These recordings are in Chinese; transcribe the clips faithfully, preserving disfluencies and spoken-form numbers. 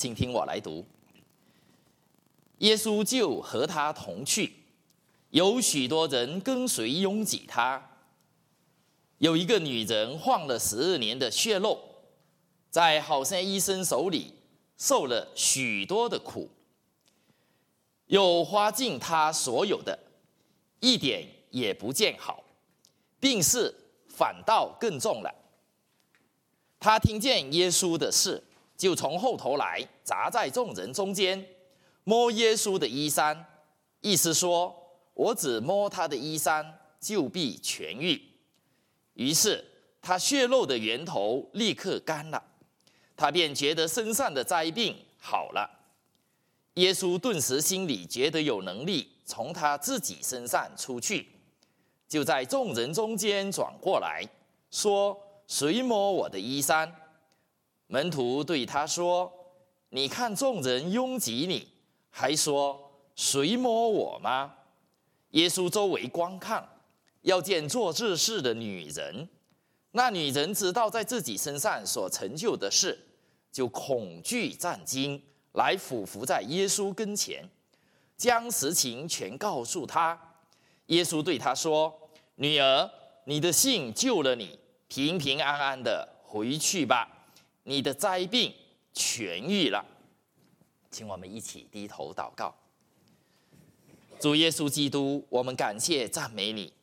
请听我来读。耶稣就和他同去，有许多人跟随拥挤他。有一个女人患了十二年的血漏，在好些医生手里受了许多的苦，又花尽她所有的，一点也不见好，病势反倒更重了。他听见耶稣的事，就从后头来，砸在众人中间，摸耶稣的衣衫，意思说，我只摸他的衣衫，就必痊愈。于是他血漏的源头立刻干了，他便觉得身上的灾病好了。耶稣顿时心里觉得有能力从他自己身上出去，就在众人中间转过来说，谁摸我的衣衫？门徒对他说，你看众人拥挤你，还说谁摸我吗？耶稣周围观看，要见做这事的女人。那女人知道在自己身上所成就的事，就恐惧战惊，来俯伏在耶稣跟前，将实情全告诉他。耶稣对他说，女儿，你的信救了你，平平安安的回去吧，你的灾病痊愈了。请我们一起低头祷告。主耶稣基督，我们感谢赞美你，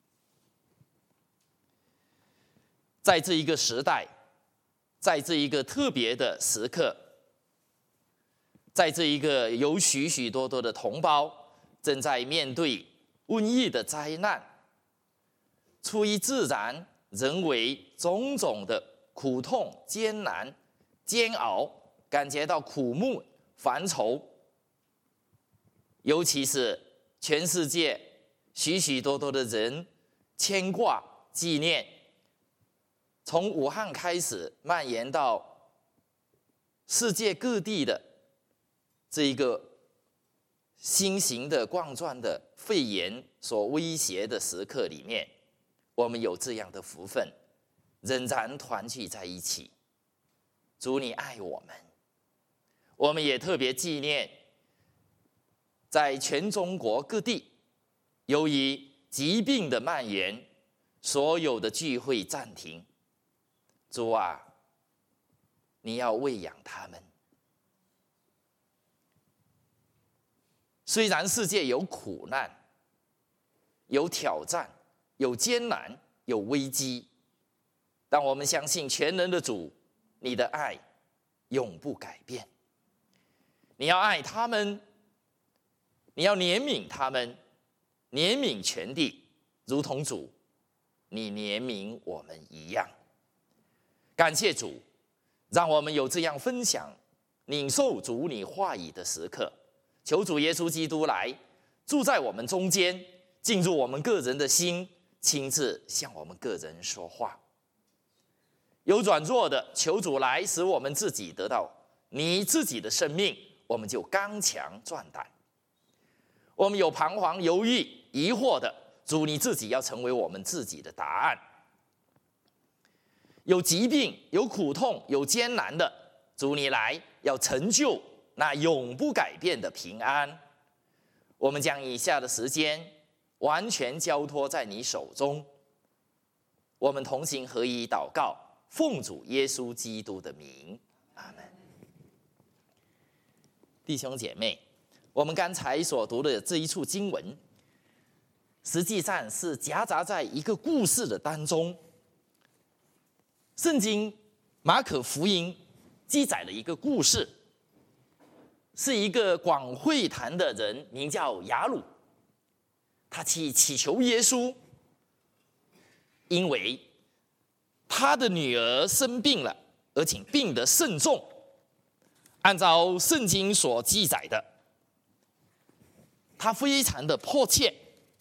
在这一个时代，在这一个特别的时刻，在这一个有许许多多的同胞正在面对瘟疫的灾难，出于自然人为种种的苦痛、艰难、煎熬，感觉到苦闷、烦愁，尤其是全世界许许多多的人牵挂纪念，从武汉开始蔓延到世界各地的这一个新型的冠状的肺炎所威胁的时刻里面，我们有这样的福分，仍然团聚在一起。主，你爱我们，我们也特别纪念在全中国各地，由于疾病的蔓延，所有的聚会暂停。主啊，你要喂养他们。虽然世界有苦难、有挑战、有艰难、有危机，但我们相信全能的主，你的爱永不改变。你要爱他们，你要怜悯他们，怜悯全地，如同主你怜悯我们一样。感谢主，让我们有这样分享领受主你话语的时刻。求主耶稣基督来住在我们中间，进入我们个人的心，亲自向我们个人说话。有软弱的，求主来使我们自己得到你自己的生命，我们就刚强壮胆。我们有彷徨犹豫疑惑的，主你自己要成为我们自己的答案。有疾病有苦痛有艰难的，主你来要成就那永不改变的平安。我们将以下的时间完全交托在你手中，我们同心合一祷告，奉主耶稣基督的名，阿们。弟兄姐妹，我们刚才所读的这一处经文，实际上是夹杂在一个故事的当中。圣经马可福音记载了一个故事，是一个广会堂的人，名叫雅鲁，他去祈求耶稣，因为他的女儿生病了，而且病得甚重。按照圣经所记载的，他非常的迫切，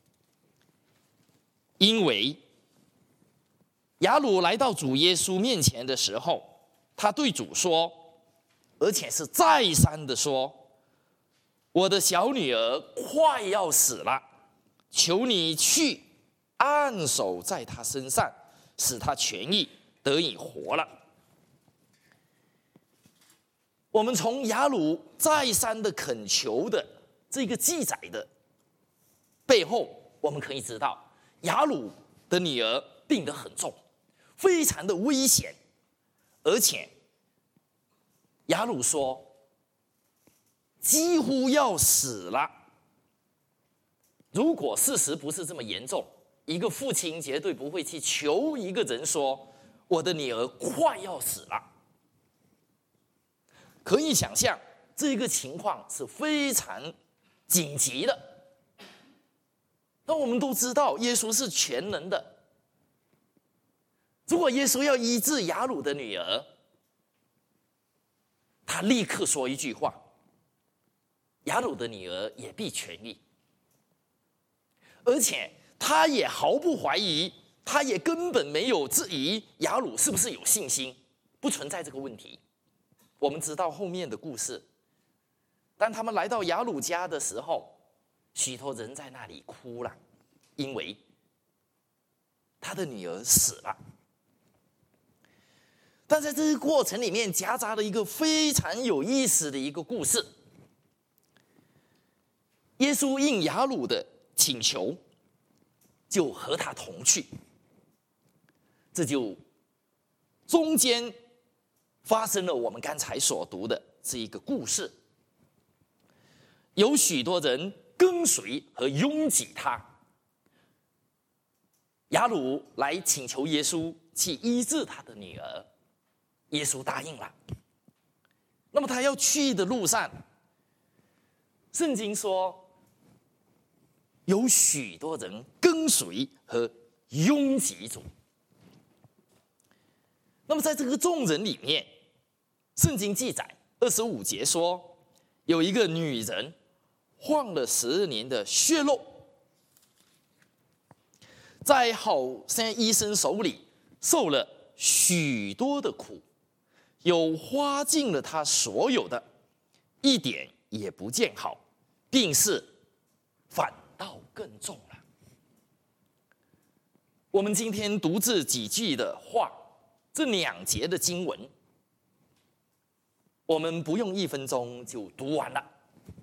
因为雅鲁来到主耶稣面前的时候，他对主说，而且是再三的说，我的小女儿快要死了，求你去按手在她身上，使她痊愈，得以活了。 我们从雅鲁再三的恳求的这个记载的背后，我们可以知道雅鲁的女儿病得很重，非常的危险，而且雅鲁说几乎要死了。如果事实不是这么严重，一个父亲绝对不会去求一个人说我的女儿快要死了。可以想象这个情况是非常紧急的。那我们都知道耶稣是全能的，如果耶稣要医治雅鲁的女儿，他立刻说一句话，雅鲁的女儿也必痊愈。而且他也毫不怀疑，他也根本没有质疑雅鲁是不是有信心，不存在这个问题。我们知道后面的故事，当他们来到雅鲁家的时候，许多人在那里哭了，因为他的女儿死了。但在这个过程里面夹杂了一个非常有意思的一个故事。耶稣应雅鲁的请求，就和他同去。这就中间发生了我们刚才所读的这一个故事，有许多人跟随和拥挤他。雅鲁来请求耶稣去医治他的女儿，耶稣答应了。那么他要去的路上，圣经说有许多人跟随和拥挤主。那么在这个众人里面，圣经记载二十五节说，有一个女人患了十二年的血漏，在好些医生手里受了许多的苦，有花尽了她所有的，一点也不见好，病势反倒更重了。我们今天读这几句的话，这两节的经文，我们不用一分钟就读完了。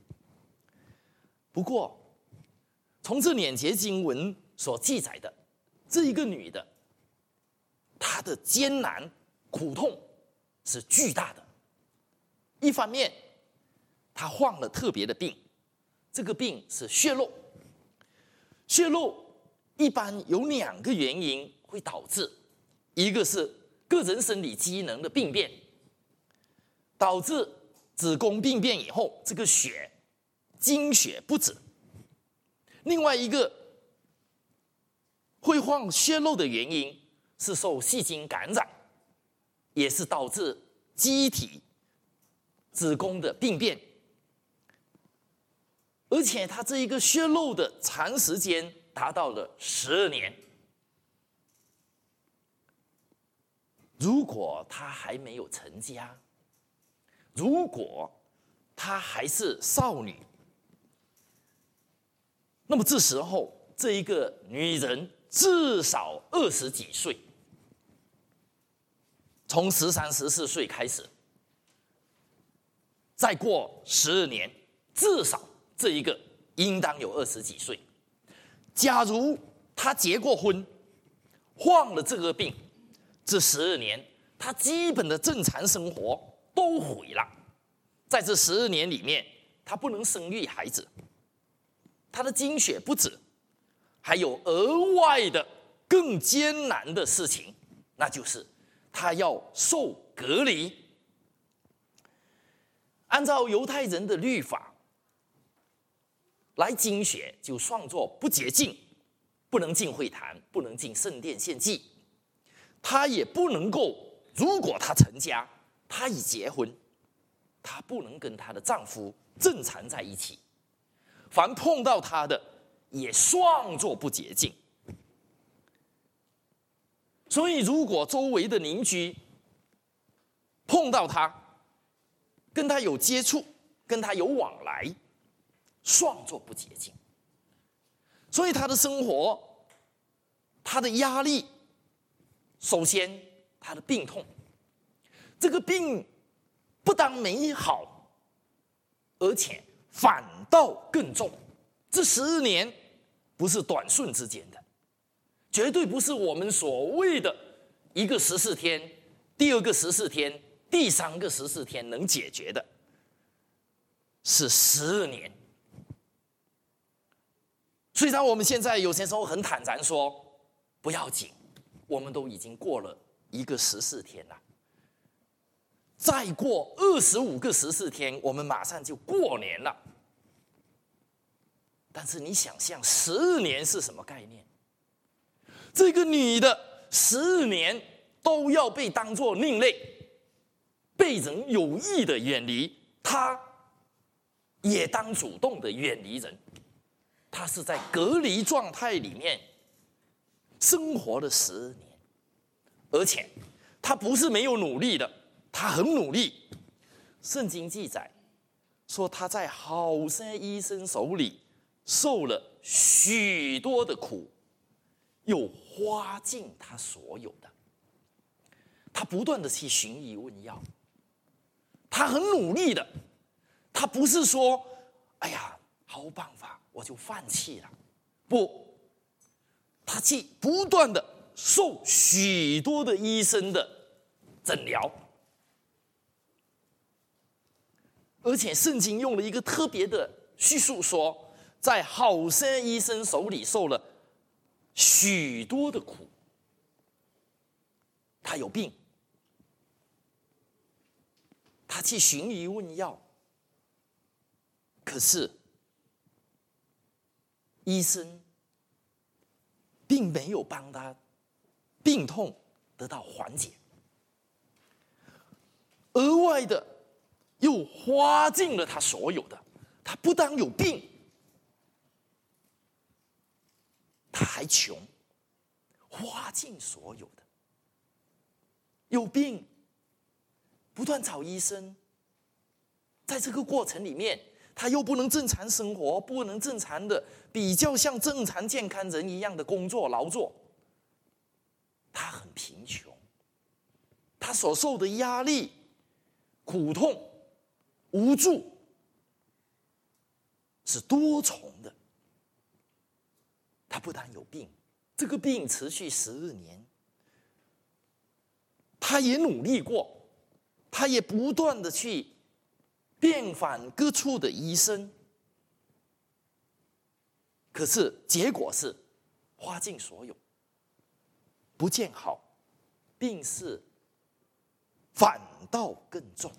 不过，从这两节经文所记载的这一个女的，她的艰难苦痛是巨大的。一方面，她患了特别的病，这个病是血漏。血漏一般有两个原因会导致，一个是个人生理机能的病变，导致子宫病变以后，这个血经血不止；另外一个会患血漏的原因是受细菌感染，也是导致机体子宫的病变。而且它这一个血漏的长时间达到了十二年。如果她还没有成家，如果她还是少女，那么这时候这一个女人至少二十几岁，从十三、十四岁开始，再过十二年，至少这一个应当有二十几岁。假如她结过婚，患了这个病，这十二年她基本的正常生活都毁了。在这十二年里面，她不能生育孩子，她的经血不止，还有额外的更艰难的事情，那就是她要受隔离。按照犹太人的律法，来经血就算作不洁净，不能进会堂，不能进圣殿献祭。她也不能够，如果她成家，她已结婚，她不能跟她的丈夫正常在一起。凡碰到她的，也算作不洁净。所以，如果周围的邻居碰到她，跟她有接触，跟她有往来，算作不洁净。所以她的生活，她的压力，首先她的病痛，这个病不但没好，而且反倒更重。这十二年不是短瞬之间的，绝对不是我们所谓的一个十四天、第二个十四天、第三个十四天能解决的，是十二年。虽然我们现在有些时候很坦然说不要紧，我们都已经过了一个十四天了，再过二十五个十四天，我们马上就过年了。但是你想象十二年是什么概念？这个女的十二年都要被当作另类，被人有意的远离，她也当主动的远离人。她是在隔离状态里面生活了十二年，而且她不是没有努力的，她很努力。圣经记载说，她在好些医生手里受了许多的苦，又花尽他所有的。他不断的去寻医问药，他很努力的，他不是说哎呀毫无办法我就放弃了，不，他去不断的受许多的医生的诊疗。而且圣经用了一个特别的叙述说，在好些医生手里受了许多的苦。他有病，他去寻医问药，可是医生并没有帮他病痛得到缓解，额外的又花尽了他所有的。他不但有病，他还穷，花尽所有的。有病，不断找医生，在这个过程里面，他又不能正常生活，不能正常的比较像正常健康人一样的工作劳作。他很贫穷，他所受的压力、苦痛、无助是多重的。他不但有病，这个病持续十二年，他也努力过，他也不断的去遍访各处的医生，可是结果是花尽所有，不见好，病势反倒更重。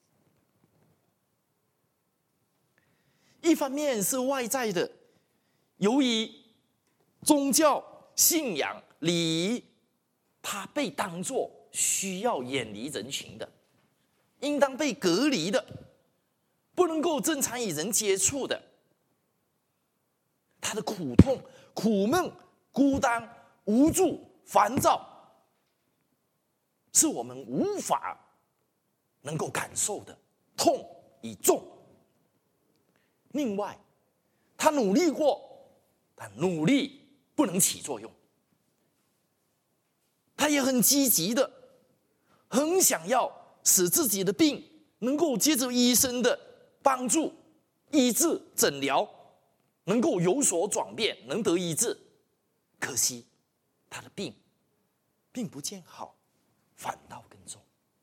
一方面是外在的，由于宗教信仰礼仪，他被当作需要远离人群的，应当被隔离的，不能够正常与人接触的。他的苦痛、苦闷、孤单、无助、烦躁，是我们无法能够感受的痛与重。另外，他努力过，但努力不能起作用。他也很积极的，很想要使自己的病能够借着医生的帮助、医治、诊疗，能够有所转变，能得医治。可惜他的病并不见好，反倒更重。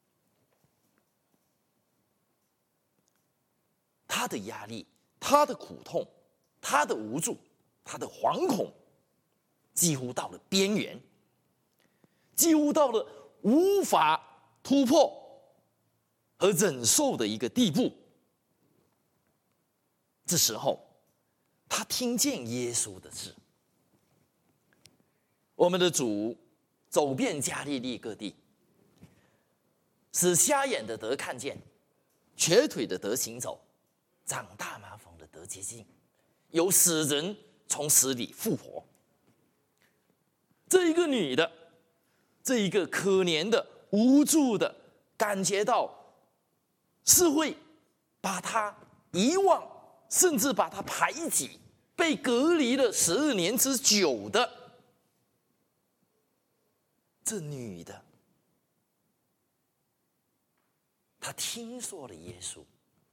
他的压力、他的苦痛、他的无助、他的惶恐，几乎到了边缘，几乎到了无法突破和忍受的一个地步。这时候，他听见耶稣的事。我们的主走遍加利利各地，使瞎眼的得看见，瘸腿的得行走，长大麻风的得洁净，有死人从死里复活。这一个女的，这一个可怜的、无助的，感觉到是会把她遗忘，甚至把她排挤，被隔离了十二年之久的这女的， 他听说了耶稣，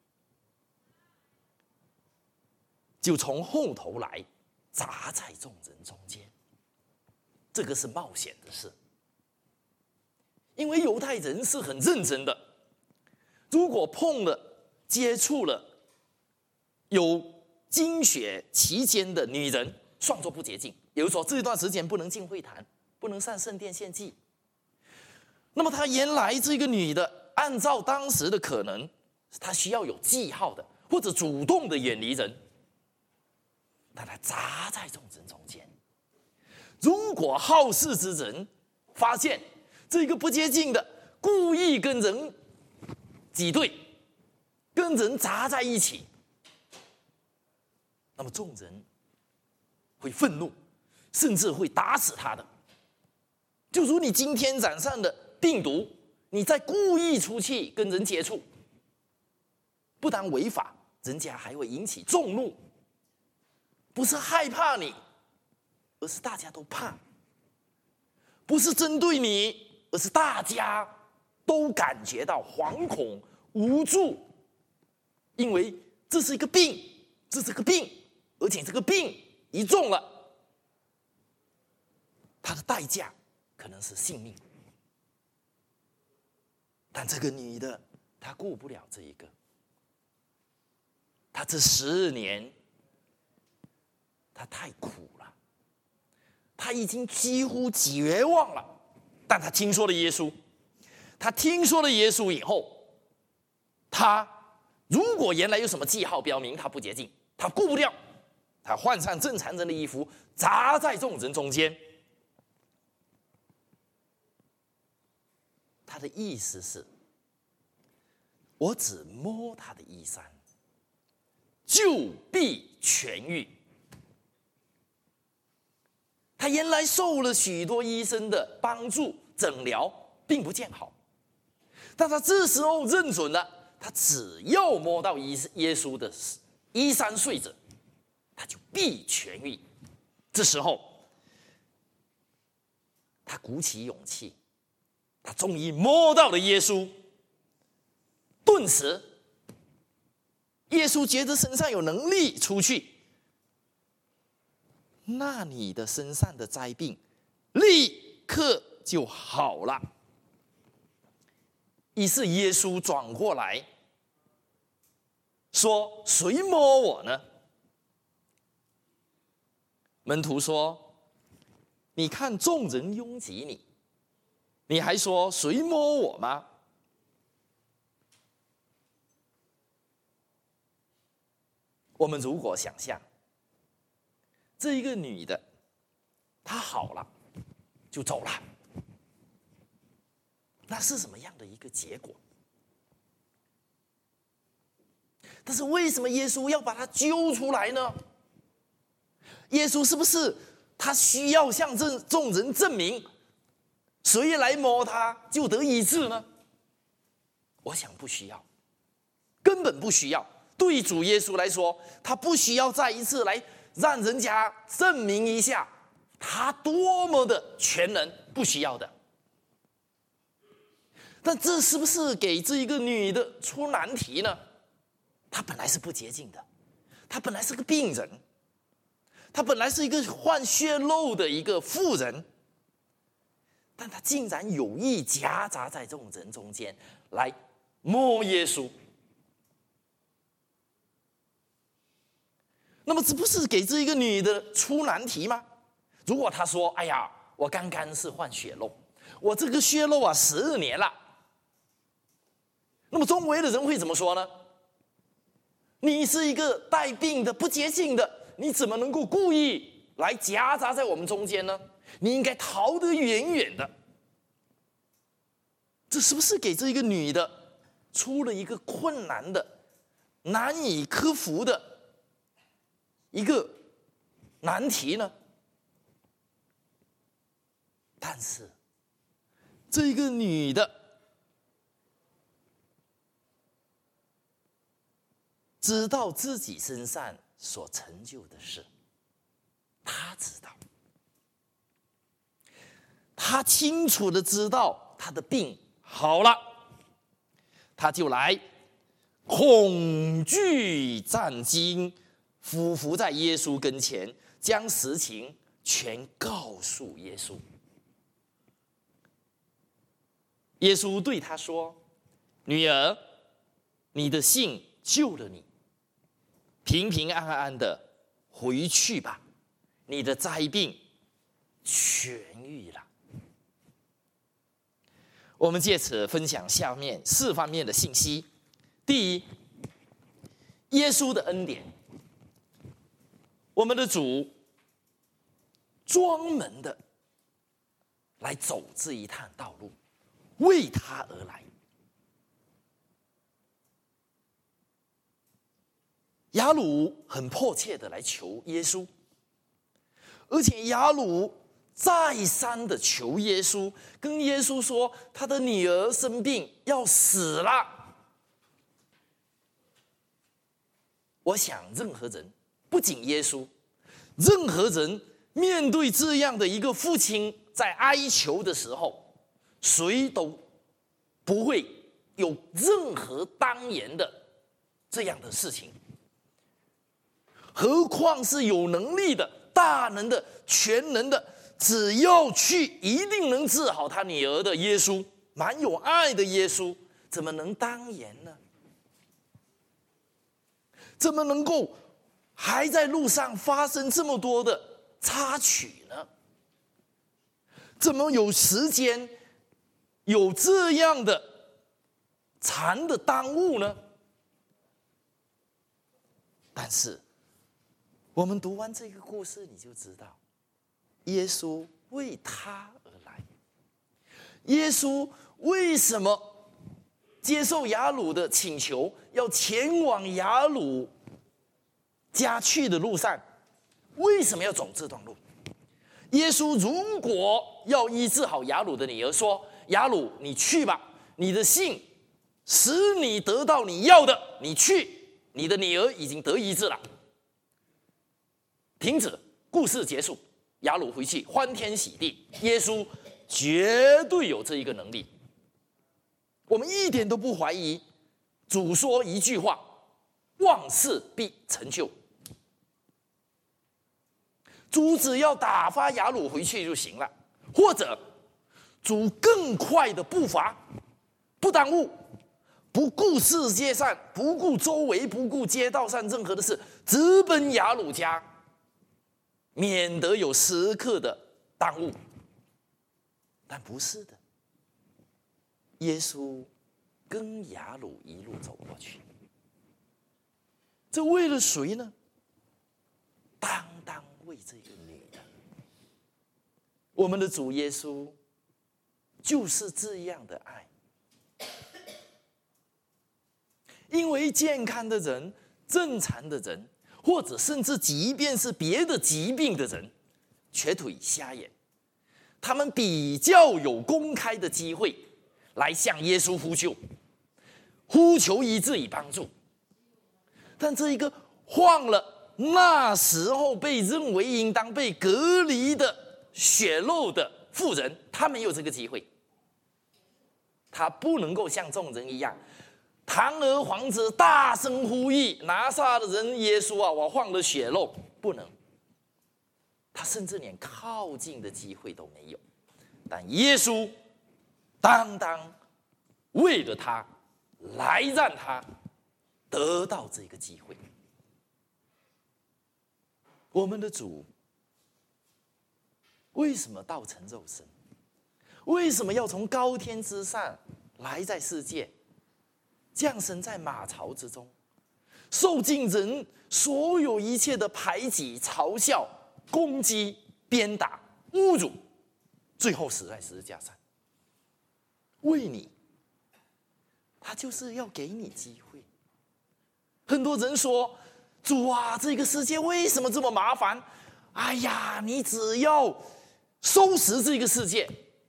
就从后头来砸在众人中间。这个是冒险的事，因为犹太人是很认真的，如果碰了、接触了有经血期间的女人，算作不洁净，也就是说这段时间不能进会坛，不能上圣殿献祭。那么他原来这个女的，按照当时的可能，她需要有记号的，或者主动的远离人，但她砸在众人中间。如果好事之人发现这个不洁净的故意跟人挤兑，跟人砸在一起，那么众人会愤怒，甚至会打死他的。就如你今天染上的病毒，你在故意出去跟人接触，不但违法，人家还会引起众怒。不是害怕你，而是大家都怕；不是针对你，而是大家都感觉到惶恐无助，因为这是一个病，这是个病，而且这个病一中了，它的代价可能是性命。但这个女的，她顾不了这一个，她这十年，她太苦了，她已经几乎绝望了。但她听说了耶稣，她听说了耶稣以后，她如果原来有什么记号标明她不洁净，她顾不掉，她换上正常人的衣服，砸在众人中间。他的意思是，我只摸他的衣衫，就必痊愈。他原来受了许多医生的帮助诊疗，并不见好，但他这时候认准了，他只要摸到耶稣的衣衫碎者，他就必痊愈。这时候，他鼓起勇气，他终于摸到了耶稣，顿时，耶稣觉得身上有能力出去，那你的身上的灾病立刻就好了。于是耶稣转过来说：“谁摸我呢？”门徒说：“你看众人拥挤你，你还说谁摸我吗？”我们如果想象这一个女的，她好了就走了，那是什么样的一个结果？但是为什么耶稣要把她揪出来呢？耶稣是不是他需要向众人证明，谁来摸他就得医治呢？我想不需要，根本不需要。对于主耶稣来说，他不需要再一次来让人家证明一下他多么的全能，不需要的。但这是不是给这一个女的出难题呢？她本来是不洁净的，她本来是个病人，她本来是一个患血漏的一个妇人，但她竟然有意夹杂在众人中间来摸耶稣。那么这不是给这一个女的出难题吗？如果她说：“哎呀，我刚刚是患血漏，我这个血漏啊十年了。”那么周围的人会怎么说呢？你是一个带病的、不洁净的，你怎么能够故意来夹杂在我们中间呢？你应该逃得远远的。这是不是给这一个女的出了一个困难的、难以克服的一个难题呢？但是这个女的知道自己身上所成就的事，她知道，她清楚的知道她的病好了， 他就来，恐惧战惊，俯伏在耶稣跟前，将实情全告诉耶稣。耶稣对他说：“女儿，你的信救了你，平平安安的回去吧，你的灾病痊愈了。”我们借此分享下面四方面的信息。第一，耶稣的恩典，我们的主专门的来走这一趟道路，为他而来。雅鲁很迫切的来求耶稣，而且雅鲁再三的求耶稣，跟耶稣说他的女儿生病要死了。我想任何人，不仅耶稣，任何人面对这样的一个父亲在哀求的时候，谁都不会有任何当言的这样的事情，何况是有能力的、大能的、全能的，只要去一定能治好他女儿的耶稣，满有爱的耶稣，怎么能当言呢？怎么能够还在路上发生这么多的插曲呢？怎么有时间有这样的长的耽误呢？但是我们读完这个故事，你就知道耶稣为他而来。耶稣为什么接受雅鲁的请求，要前往雅鲁家去的路上，为什么要走这段路？耶稣如果要医治好雅鲁的女儿，说：“雅鲁，你去吧，你的信使你得到你要的，你去，你的女儿已经得医治了。”停止，故事结束，雅鲁回去欢天喜地。耶稣绝对有这一个能力，我们一点都不怀疑。主说一句话，万事必成就。主只要打发雅鲁回去就行了，或者主更快的步伐，不耽误，不顾世界上，不顾周围，不顾街道上任何的事，直奔雅鲁家，免得有时刻的耽误。但不是的，耶稣跟雅鲁一路走过去，这为了谁呢？单单为这个女人。我们的主耶稣就是这样的爱，因为健康的人、正常的人，或者甚至即便是别的疾病的人，瘸腿瞎眼，他们比较有公开的机会来向耶稣呼救，呼求医治与帮助。但这一个患了那时候被认为应当被隔离的血肉的妇人，他没有这个机会，他不能够像众人一样堂而皇之大声呼吁拿撒勒人耶稣啊，我患了血肉，不能，他甚至连靠近的机会都没有。但耶稣单单为了他，来让他得到这个机会。我们的主为什么道成肉身？为什么要从高天之上来在世界，降生在马槽之中，受尽人所有一切的排挤、嘲笑、攻击、鞭打、侮辱，最后死在十字架上？为你，他就是要给你机会。很多人说：“主啊，这个世界为什么这么麻烦？哎呀，你只要收拾这个世界，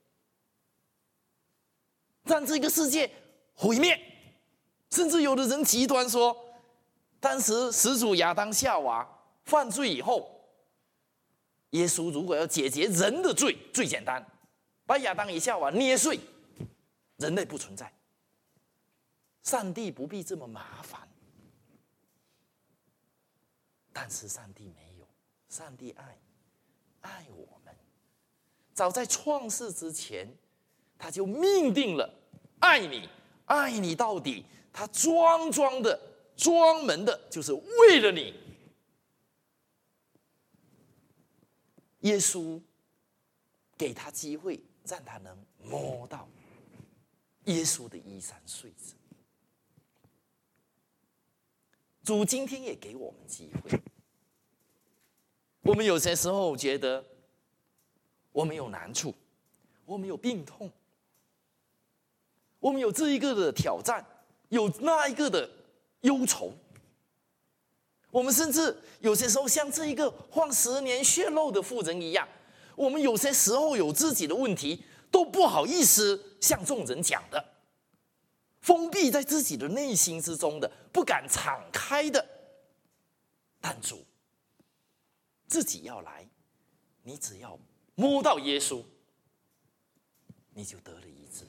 让这个世界毁灭。”甚至有的人极端说，当时始祖亚当夏娃犯罪以后，耶稣如果要解决人的罪，最简单，把亚当与夏娃捏碎，人类不存在。 上帝不必这么麻烦。但是上帝没有，上帝爱，爱我们。早在创世之前，他就命定了爱你，爱你到底。他专专的、专门的，就是为了你。耶稣给他机会，让他能摸到耶稣的衣衫穗子。主今天也给我们机会。我们有些时候觉得我们有难处，我们有病痛，我们有这一个的挑战，有那一个的忧愁。我们甚至有些时候像这一个患十年血漏的妇人一样，我们有些时候有自己的问题，都不好意思向众人讲的，封闭在自己的内心之中的，不敢敞开的。但主自己要来，你只要摸到耶稣，你就得了医治。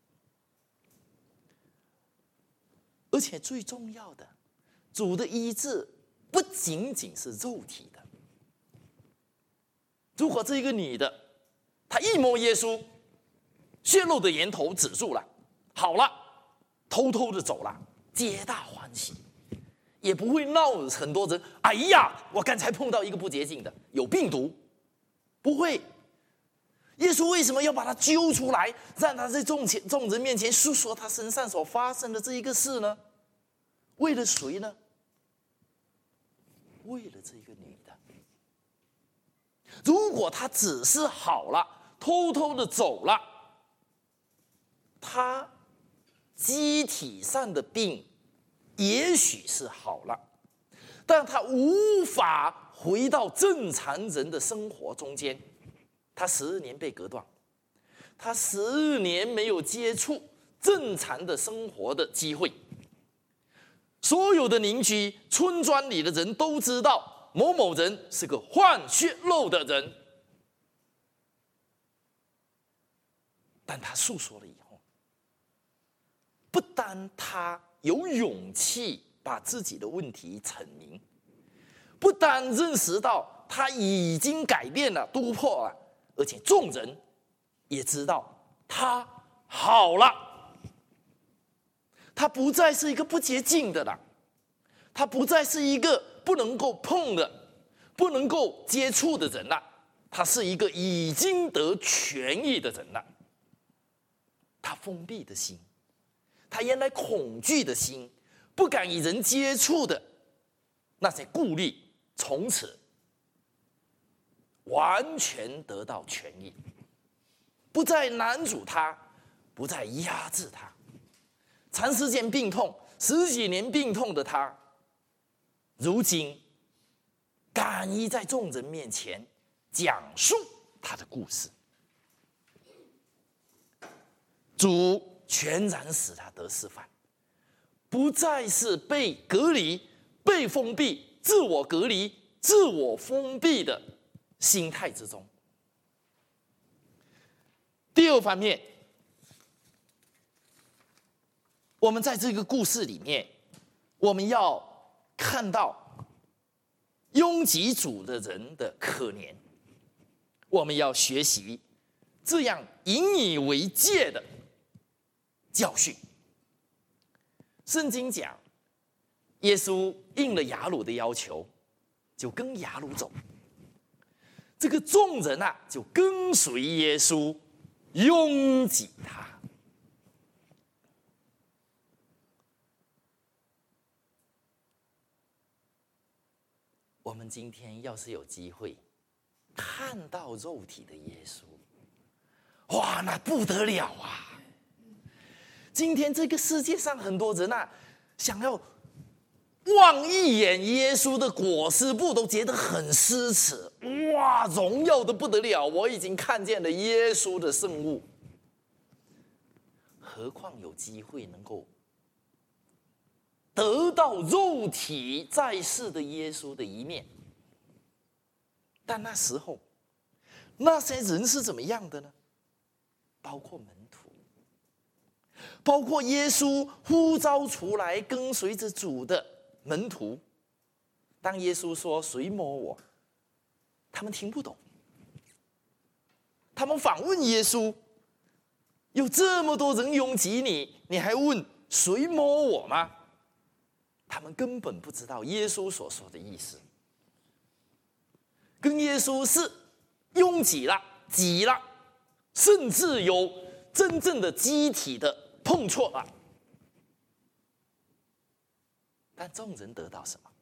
而且最重要的，主的医治不仅仅是肉体的。如果这一个女的，她一摸耶稣，血漏的源头止住了，好了，偷偷的走了，皆大欢喜，也不会闹很多人。哎呀，我刚才碰到一个不洁净的，有病毒，不会。耶稣为什么要把他揪出来，让他在众前众人面前诉说他身上所发生的这一个事呢？为了谁呢？为了这个女的。如果他只是好了，偷偷的走了，他机体上的病也许是好了，但他无法回到正常人的生活中间。他十二年被隔断，他十二年没有接触正常的生活的机会。所有的邻居、村庄里的人都知道某某人是个患血漏的人，但他诉说了以后，不单他有勇气把自己的问题阐明，不单认识到他已经改变了、突破了，而且众人也知道他好了。他不再是一个不洁净的了，他不再是一个不能够碰的、不能够接触的人了，他是一个已经得痊愈的人了。他封闭的心，他原来恐惧的心，不敢与人接触的那些顾虑，从此完全得到痊愈，不再拦阻他，不再压制他。长时间病痛，十几年病痛的他，如今敢于在众人面前讲述他的故事。主全然使他得释放，不再是被隔离、被封闭、自我隔离、自我封闭的心态之中。第二方面，我们在这个故事里面，我们要看到拥挤主的人的可怜，我们要学习这样引以为戒的教训。圣经讲，耶稣应了雅鲁的要求，就跟雅鲁走。这个众人啊，就跟随耶稣，拥挤他。我们今天要是有机会看到肉体的耶稣，哇，那不得了啊！今天这个世界上很多人啊，想要望一眼耶稣的裹尸布，都觉得很奢侈。哇，荣耀的不得了！我已经看见了耶稣的圣物，何况有机会能够得到肉体在世的耶稣的一面。但那时候那些人是怎么样的呢？包括门徒， 包括耶稣呼召出来跟随着主的门徒，当耶稣说谁摸我，他们听不懂，他们反问耶稣，有这么多人拥挤你，你还问谁摸我吗？他们根本不知道耶稣所说的意思，跟耶稣是拥挤了、挤了，甚至有真正的机体的碰错了。但众人得到什么？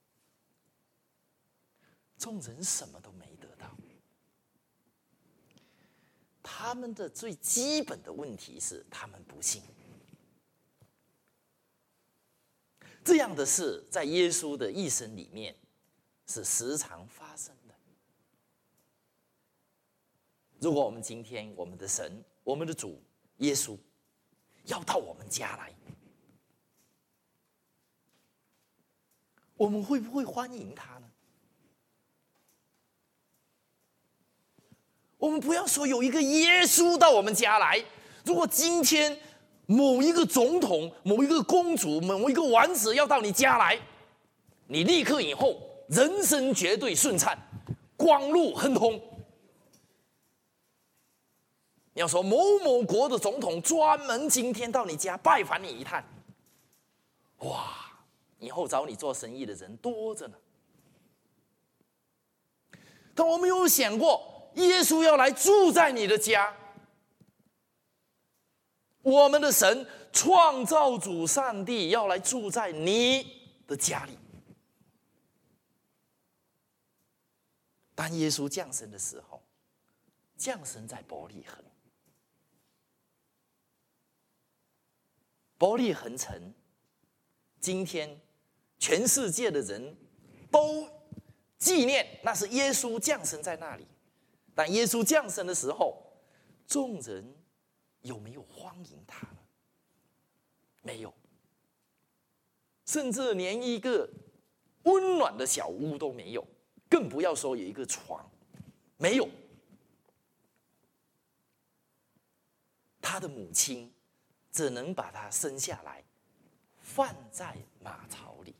众人什么都没得到。他们的最基本的问题是，他们不信。这样的事在耶稣的一生里面是时常发生的。如果我们今天我们的神、我们的主耶稣要到我们家来，我们会不会欢迎他呢？我们不要说有一个耶稣到我们家来，如果今天某一个总统、某一个公主、某一个王子要到你家来，你立刻以后人生绝对顺畅，光路亨通。你要说某某国的总统专门今天到你家拜访你一趟，哇，以后找你做生意的人多着呢。但我们有想过，耶稣要来住在你的家，我们的神创造主上帝要来住在你的家里。当耶稣降生的时候，降生在伯利恒。伯利恒城，今天全世界的人都纪念那是耶稣降生在那里。但耶稣降生的时候，众人有没有欢迎他呢？没有，甚至连一个温暖的小屋都没有，更不要说有一个床，没有。他的母亲只能把他生下来，放在马槽里。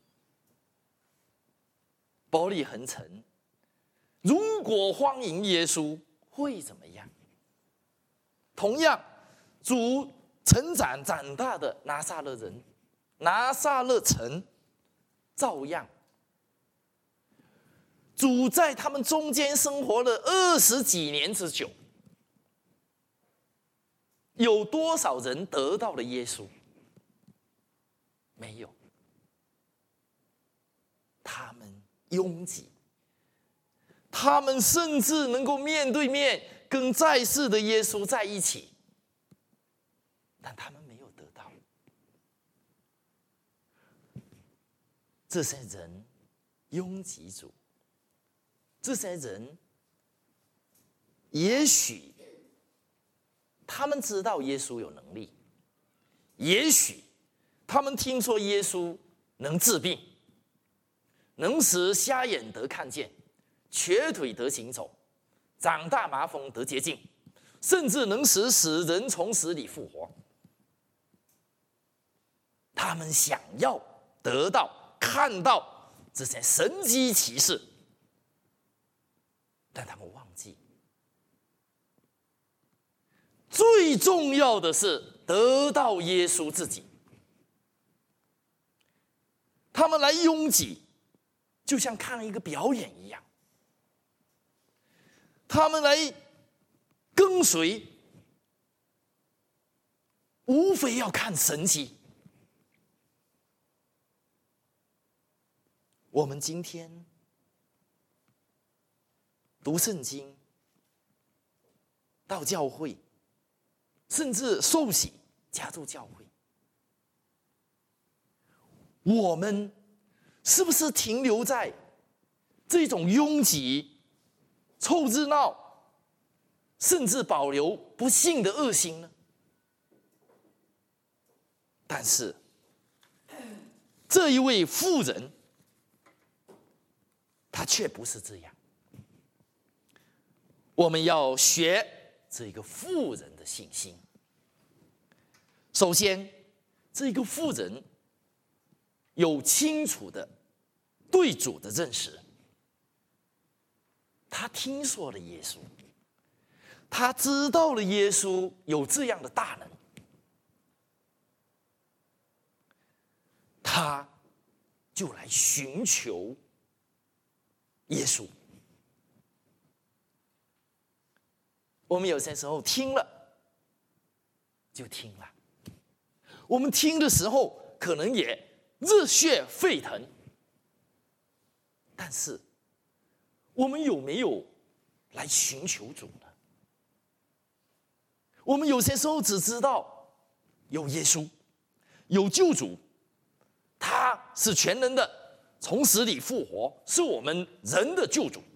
伯利恒城如果欢迎耶稣，会怎么样？同样，主成长长大的拿撒勒人、拿撒勒城，照样，主在他们中间生活了二十几年之久。有多少人得到了耶稣？没有。他们拥挤，他们甚至能够面对面跟在世的耶稣在一起，但他们没有得到。这些人拥挤主，这些人也许他们知道耶稣有能力，也许他们听说耶稣能治病，能使瞎眼得看见，瘸腿得行走，长大麻风得洁净，甚至能使死人从死里复活。他们想要得到、看到这些神迹奇事，但他们忘记，最重要的是得到耶稣自己。他们来拥挤，就像看一个表演一样。他们来跟随，无非要看神迹。我们今天读圣经，到教会，甚至受洗加入教会，我们是不是停留在这种拥挤、凑热闹，甚至保留不幸的恶行呢？但是这一位妇人，她却不是这样。我们要学这个妇人的信心。 首先，这个妇人有清楚的对主的认识，他听说了耶稣，他知道了耶稣有这样的大能，他就来寻求耶稣。我们有些时候听了就听了，我们听的时候可能也热血沸腾，但是我们有没有来寻求主呢？我们有些时候只知道有耶稣，有救主，他是全能的，从死里复活，是我们人的救主。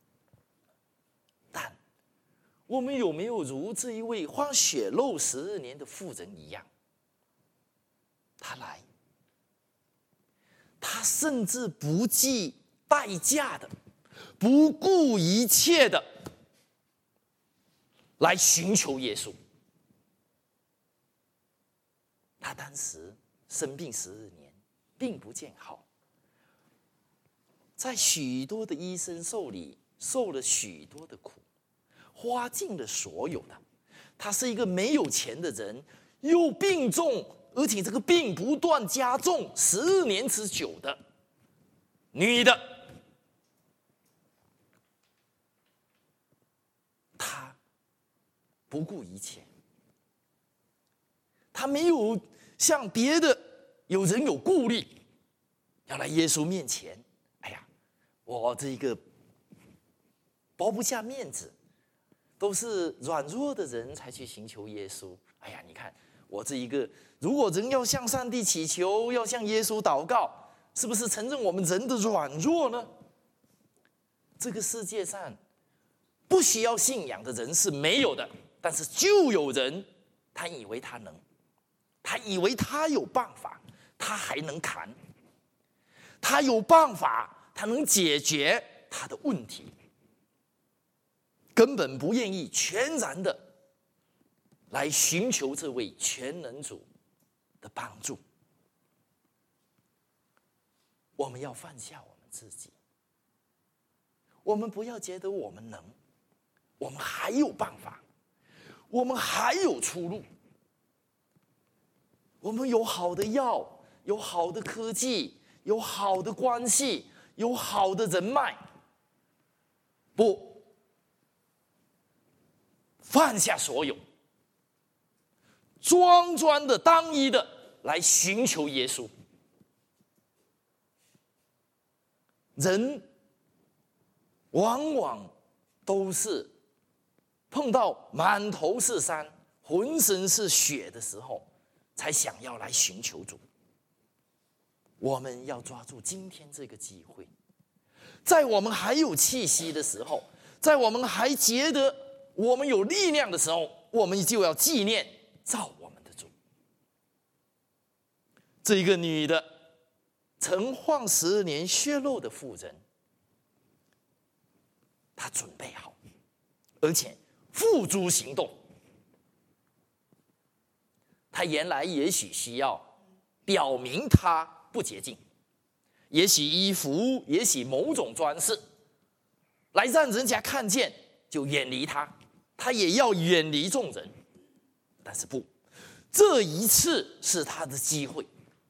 但我们有没有如这一位花血肉十二年的妇人一样，他来，他甚至不计代价的，不顾一切的来寻求耶稣。他当时生病十二年，并不见好，在许多的医生手里受了许多的苦，花尽了所有的。他是一个没有钱的人，又病重，而且这个病不断加重，十二年之久的女的，她不顾一切，她没有像别的有人有顾虑，要来耶稣面前，哎呀，我这个包不下面子，都是软弱的人才去寻求耶稣。哎呀，你看我这一个，如果人要向上帝祈求，要向耶稣祷告，是不是承认我们人的软弱呢？这个世界上不需要信仰的人是没有的，但是就有人，他以为他能，他以为他有办法，他还能扛，他有办法，他能解决他的问题，根本不愿意全然的来寻求这位全能主的帮助。我们要放下我们自己，我们不要觉得我们能，我们还有办法，我们还有出路，我们有好的药，有好的科技，有好的关系，有好的人脉。不，放下所有，庄庄的单一的来寻求耶稣。人往往都是碰到满头是伤，浑身是血的时候，才想要来寻求主。我们要抓住今天这个机会，在我们还有气息的时候，在我们还觉得我们有力量的时候，我们就要纪念造我们的主。这一个女的曾患十年血肉的妇人，她准备好，而且付诸行动。她原来也许需要表明她不洁净，也许衣服，也许某种装饰，来让人家看见就远离她，她也要远离众人。但是不，这一次是她的机会。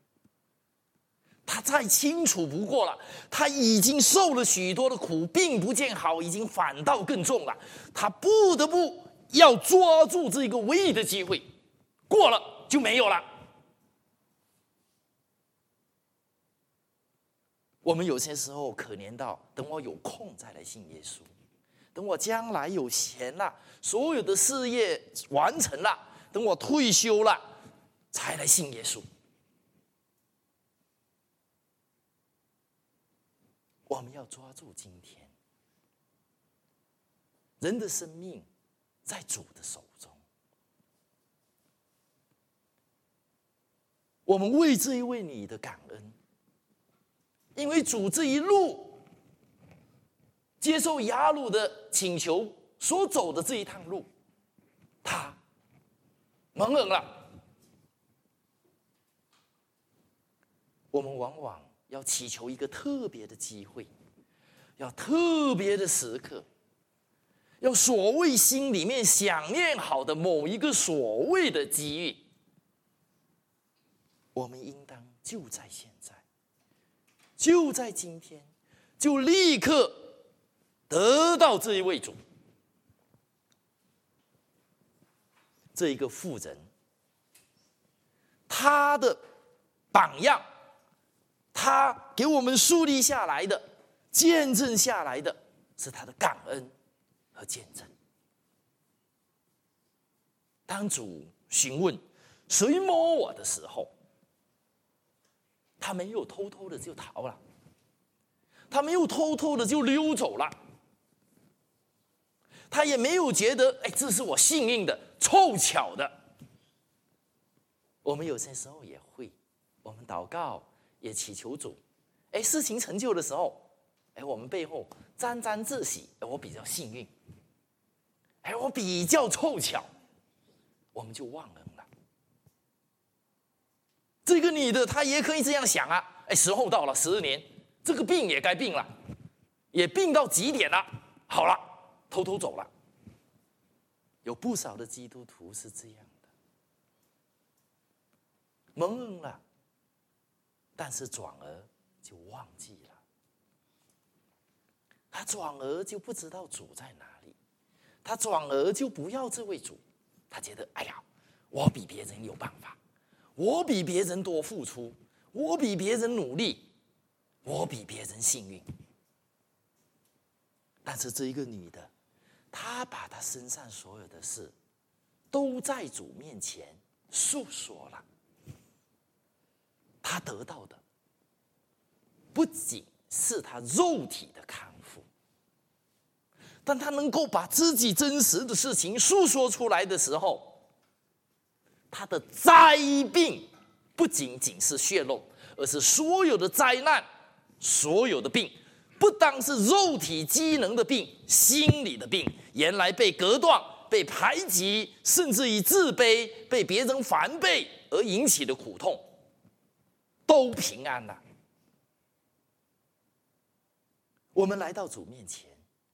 他再清楚不过了，他已经受了许多的苦，并不见好，已经反倒更重了。他不得不要抓住这个唯一的机会，过了就没有了。我们有些时候可怜到，等我有空再来信耶稣，等我将来有钱了，所有的事业完成了，等我退休了，才来信耶稣。我们要抓住今天，人的生命在主的手中。我们为这一位你的感恩，因为主这一路接受雅鲁的请求所走的这一趟路，他蒙恩了， 我们往往要祈求一个特别的机会，要特别的时刻，要所谓心里面想念好的某一个所谓的机遇。我们应当就在现在，就在今天，就立刻得到这一位主。这一个妇人，他的榜样，他给我们树立下来的、见证下来的，是他的感恩和见证。当主询问谁摸我的时候，他没有偷偷的就逃了，他没有偷偷的就溜走了，他也没有觉得哎，这是我幸运的、凑巧的。我们有些时候也会，我们祷告也祈求主，哎，事情成就的时候，哎，我们背后沾沾自喜，哎，我比较幸运，哎，我比较凑巧，我们就忘了。这个女的她也可以这样想啊，哎，时候到了，十二年，这个病也该病了，也病到极点了，好了，偷偷走了。有不少的基督徒是这样的，蒙恩了，但是转而就忘记了，他转而就不知道主在哪里，他转而就不要这位主，他觉得哎呀，我比别人有办法。我比别人多付出，我比别人努力，我比别人幸运。但是这一个女的，她把她身上所有的事都在主面前诉说了。她得到的不仅是她肉体的康复，但她能够把自己真实的事情诉说出来的时候，他的灾病不仅仅是血肉，而是所有的灾难，所有的病，不单是肉体机能的病，心理的病，原来被隔断、被排挤，甚至于自卑、被别人反背而引起的苦痛，都平安了。我们来到主面前，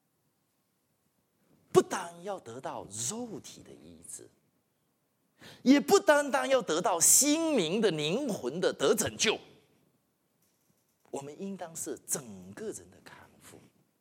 不但要得到肉体的医治，也不单单要得到心灵的灵魂的得拯救，我们应当是整个人的康复。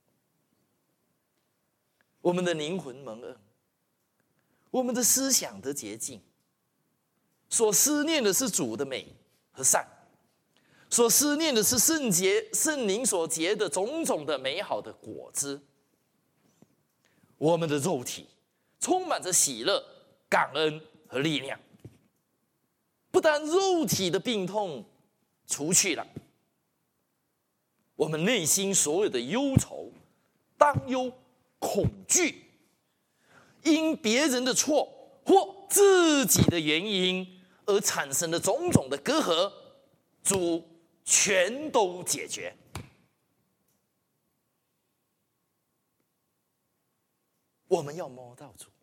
我们的灵魂蒙恩，我们的思想得洁净，所思念的是主的美和善，所思念的是圣洁圣灵所结的种种的美好的果子。我们的肉体充满着喜乐、感恩和力量，不但肉体的病痛除去了，我们内心所有的忧愁、担忧、恐惧，因别人的错或自己的原因而产生的种种的隔阂，主全都解决。我们要摸到主。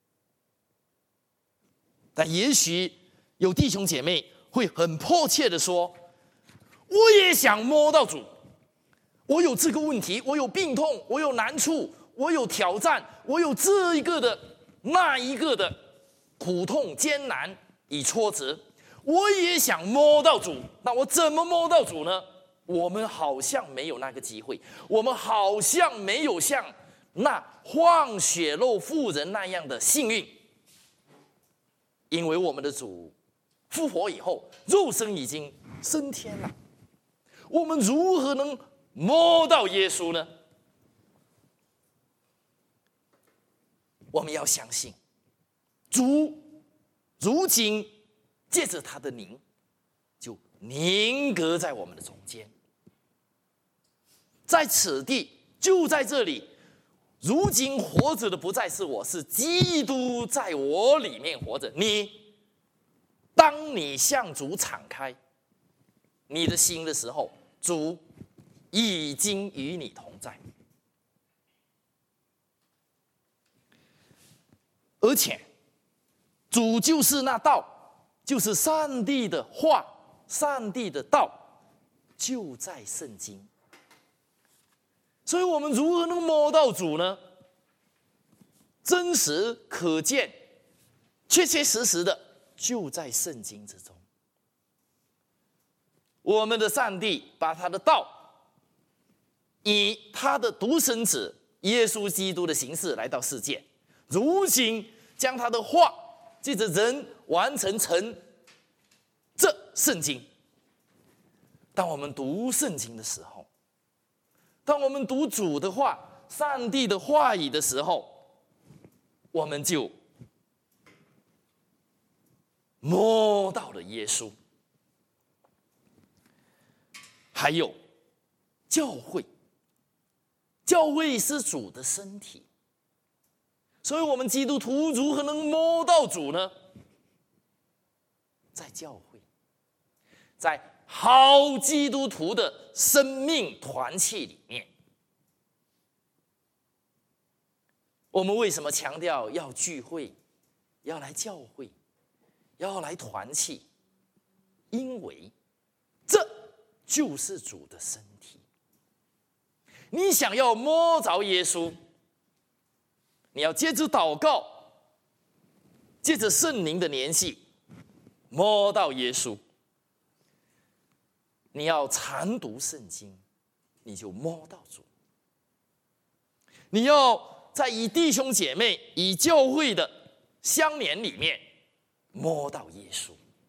但也许有弟兄姐妹会很迫切的说，我也想摸到主，我有这个问题，我有病痛，我有难处，我有挑战，我有这一个的那一个的苦痛艰难与挫折，我也想摸到主。那我怎么摸到主呢？我们好像没有那个机会，我们好像没有像那患血肉妇人那样的幸运，因为我们的主复活以后，肉身已经升天了。我们如何能摸到耶稣呢？我们要相信，主如今借着他的灵，就凝格在我们的中间，在此地，就在这里。如今活着的不再是我，是基督在我里面活着。你，当你向主敞开你的心的时候，主已经与你同在。而且，主就是那道，就是上帝的话，上帝的道， 就在圣经。所以我们如何能摸到主呢？真实可见，确确实实的就在圣经之中。我们的上帝把他的道以他的独生子耶稣基督的形式来到世界，如今将他的话借着人完成成这圣经。当我们读圣经的时候，当我们读主的话、上帝的话语的时候，我们就摸到了耶稣。还有教会，教会是主的身体，所以我们基督徒如何能摸到主呢？在教会，在好基督徒的生命团契里面。我们为什么强调要聚会，要来教会，要来团契？因为这就是主的身体。你想要摸着耶稣，你要借着祷告，借着圣灵的联系摸到耶稣。你要常读圣经，你就摸到主。你要在以弟兄姐妹、以教会的相连里面摸到耶稣。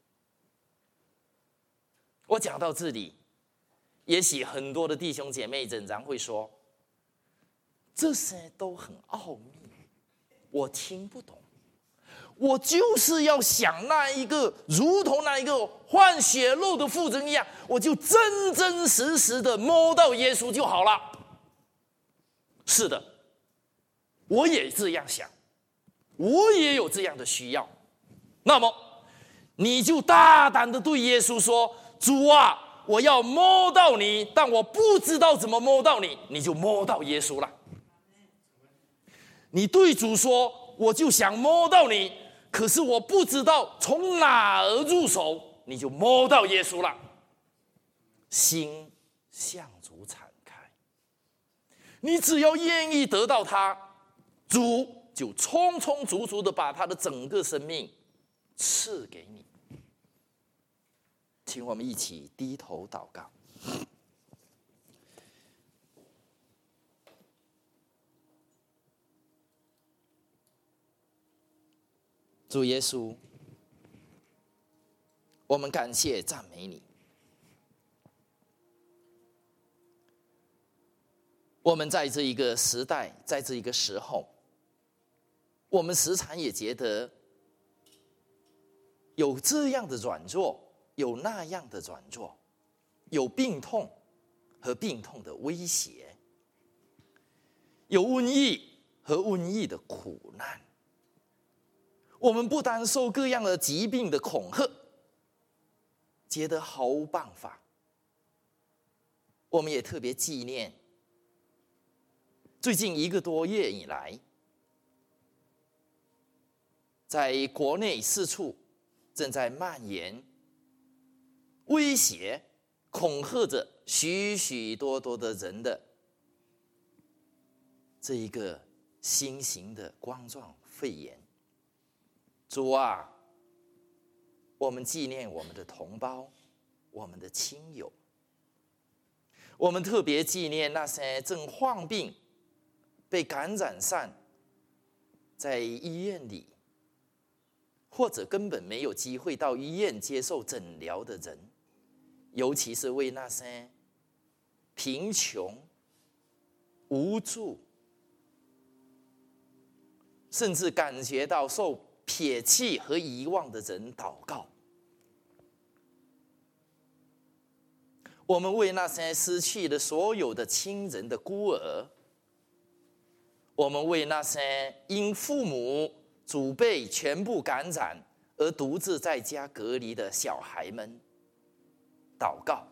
我讲到这里，也许很多的弟兄姐妹仍然会说，这些都很奥秘，我听不懂。我就是要想那一个如同那一个换血肉的妇人一样，我就真真实实的摸到耶稣就好了。是的，我也这样想，我也有这样的需要。那么你就大胆的对耶稣说，主啊，我要摸到你，但我不知道怎么摸到你，你就摸到耶稣了。你对主说，我就想摸到你，可是我不知道从哪儿入手，你就摸到耶稣了。心向主敞开，你只要愿意得到他，主就充充足足的把他的整个生命赐给你。请我们一起低头祷告。主耶稣，我们感谢赞美你。我们在这一个时代，在这一个时候，我们时常也觉得有这样的软弱，有那样的软弱，有病痛和病痛的威胁，有瘟疫和瘟疫的苦难。我们不单受各样的疾病的恐吓，觉得毫无办法，我们也特别纪念最近一个多月以来，在国内四处正在蔓延、威胁、恐吓着许许多多的人的这一个新型的冠状肺炎。主啊，我们纪念我们的同胞，我们的亲友，我们特别纪念那些正患病、被感染上，在医院里，或者根本没有机会到医院接受诊疗的人，尤其是为那些贫穷、无助，甚至感觉到受撇弃和遗忘的人祷告。我们为那些失去了所有的亲人的孤儿，我们为那些因父母祖辈全部感染而独自在家隔离的小孩们祷告。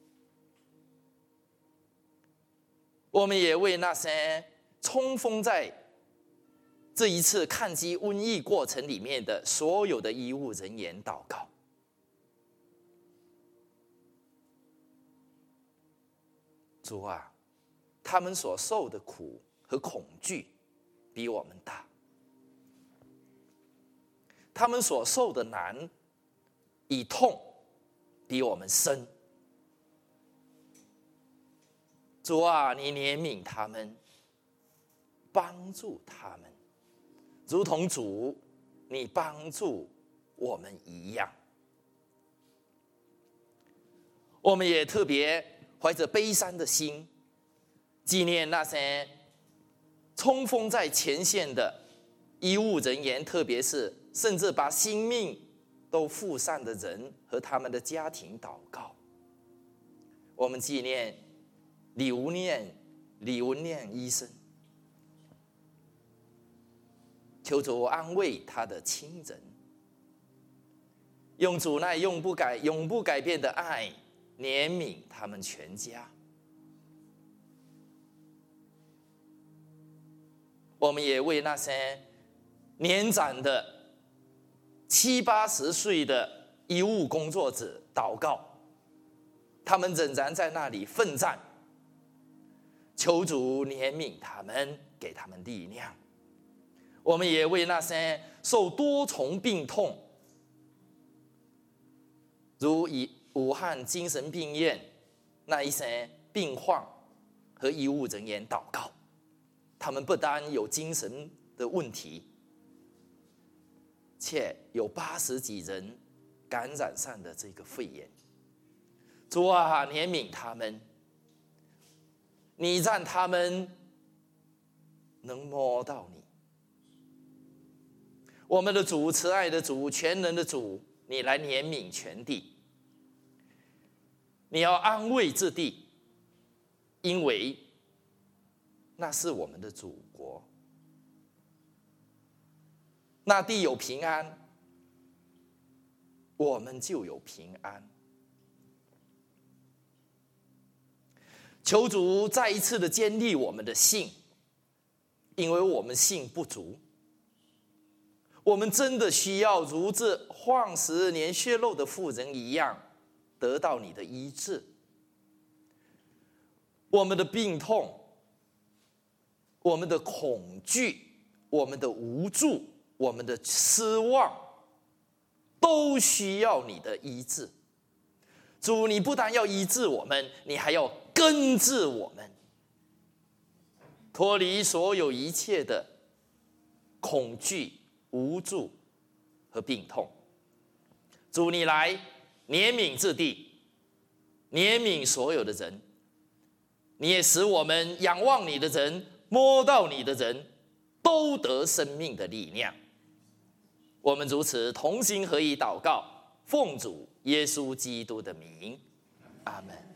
我们也为那些冲锋在这一次抗击瘟疫过程里面的所有的医务人员祷告。 主啊，他们所受的苦和恐惧比我们大，他们所受的难与痛比我们深。主啊，你怜悯他们，帮助他们，如同主你帮助我们一样。我们也特别怀着悲伤的心，纪念那些冲锋在前线的医务人员，特别是甚至把性命都付上的人和他们的家庭祷告。我们纪念李文念李文念医生，求主安慰他的亲人，用主那永不改永不改变的爱怜悯他们全家。我们也为那些年长的七八十岁的医务工作者祷告，他们仍然在那里奋战，求主怜悯他们，给他们力量。我们也为那些受多重病痛，如以武汉精神病院那一些病患和医务人员祷告，他们不单有精神的问题，且有八十几人感染上的这个肺炎。主啊，怜悯他们，你让他们能摸到你。我们的主，慈爱的主，全能的主，你来怜悯全地，你要安慰这地，因为那是我们的祖国，那地有平安，我们就有平安。求主再一次的坚立我们的信，因为我们信不足，我们真的需要如这患十年血肉的妇人一样，得到你的医治。我们的病痛，我们的恐惧，我们的无助，我们的失望，都需要你的医治。主，你不但要医治我们，你还要根治我们，脱离所有一切的恐惧、无助和病痛。主，你来怜悯这地，怜悯所有的人，你也使我们仰望你的人，摸到你的人，都得生命的力量。我们如此同心合意祷告，奉主耶稣基督的名，阿们。